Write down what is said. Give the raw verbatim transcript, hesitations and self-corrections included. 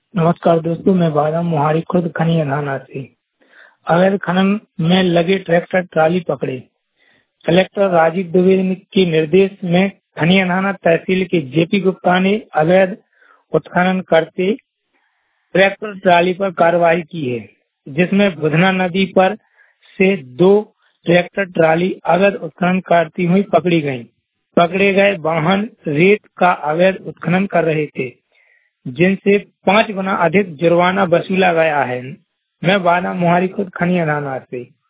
नमस्कार दोस्तों, मैं बारा मोहारी खुर्द खनिया थाना से अवैध खनन में लगे ट्रैक्टर ट्राली पकड़े। कलेक्टर राजीव द्विवेदी के निर्देश में खनिया थाना तहसील के जेपी गुप्ता ने अवैध उत्खनन करते ट्रैक्टर ट्राली पर कार्रवाई की है, जिसमें बुधना नदी पर से दो ट्रैक्टर ट्राली अवैध उत्खनन करती हुई पकड़ी गयी। पकड़े गए वाहन रेत का अवैध उत्खनन कर रहे थे, जिनसे पाँच गुना अधिक जुर्माना वसूला गया है। मैं बारा मोहारी खुर्द खनिया थाना से